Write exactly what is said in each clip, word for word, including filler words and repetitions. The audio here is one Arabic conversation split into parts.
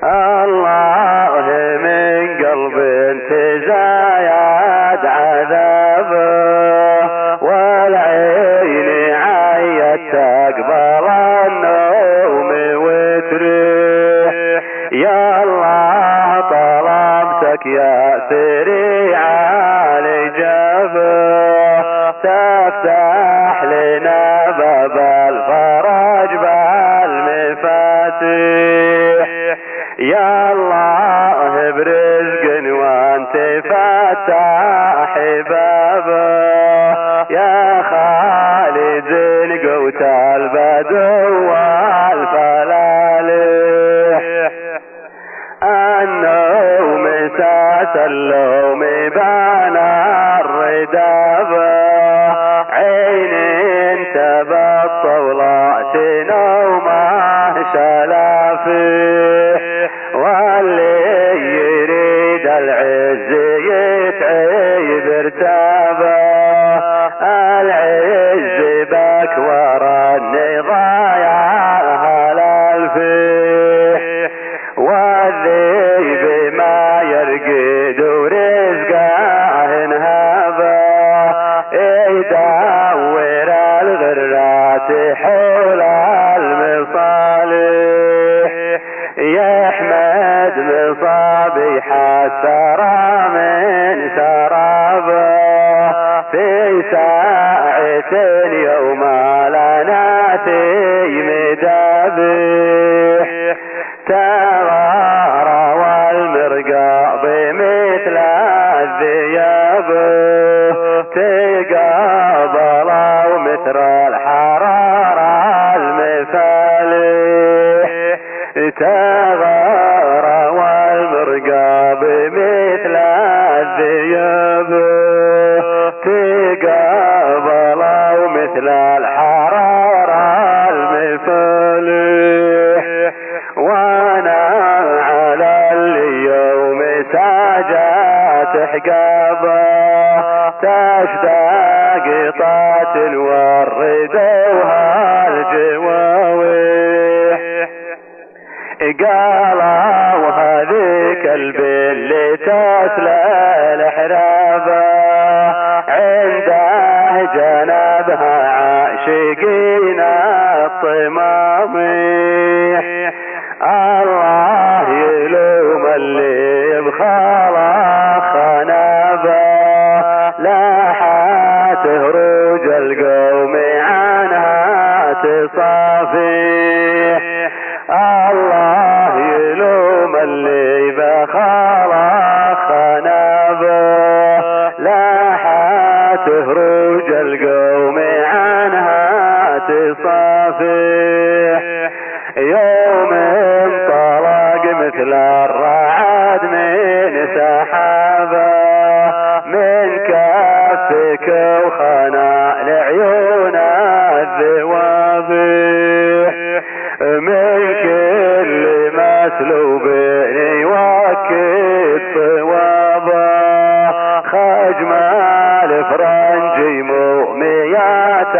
الله من قلب تزايد عذابه والعين عيت تقبل النوم وتريح. يا الله طلبتك يا سريع الإجابة تفتح لنا باب الفرج بالمفاتيح. يا الله برزق وانت فتح بابه يا خالد قوت البدو والفلالح. النوم ساس اللوم بانا الردابه عين انت بالطولات نومه شلافح. واللي يريد العز يتعيب ارتابه العز بك ورا النضايا هالالفح. والذيب ما يرقد ورزقه انهابه يدور الغرات حول المصالح. يحمد مصابيح السرى من سرابه في ساعة يوم لنا مدابح. تغارى والمرقى بمثل الذياب تقابل ومثل الحرارة المفالح. تغارى والمرقى بمثل الذياب تقابل ومثل الحرارة المفالح. وانا على اليوم ساجات حقابه تشتاق طات وردوها الجواوح. قالوا هذيك اللي تسلى الحرابه عنده جنبها عاشقين الطماميح. الله يلوم اللي بخاله خنابه لاحت هروج القوم عنها تصافيح. الله يلوم اللي بخاله خنابه لاحت هروج القوم عنها تصافيح. يوم انطلق مثل الرعد من سحابه من كفك وخنا لعيون الذوابح. من كل مسلوب يوكد صوابه خجم الفرنجي موميات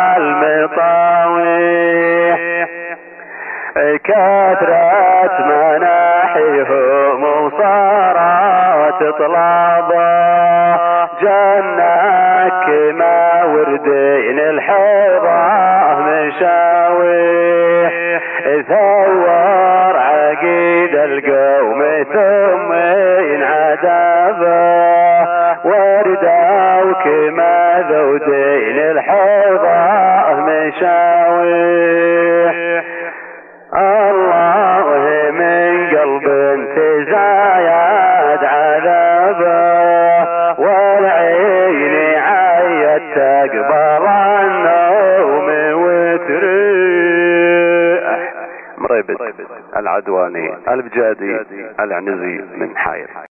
المطاويح. كثرت مناحيهم وصارت طلابه جنك ما وردين الحيضه مشاويح. ثور عقيد القوم ثم ينعذابه وردوا كما ذودين الحيضه مشاويح. الله من قلب تزايد عذابه والعين عيت تقبل النوم وتريح. مريبد العدواني البجادي العنزي من حايل.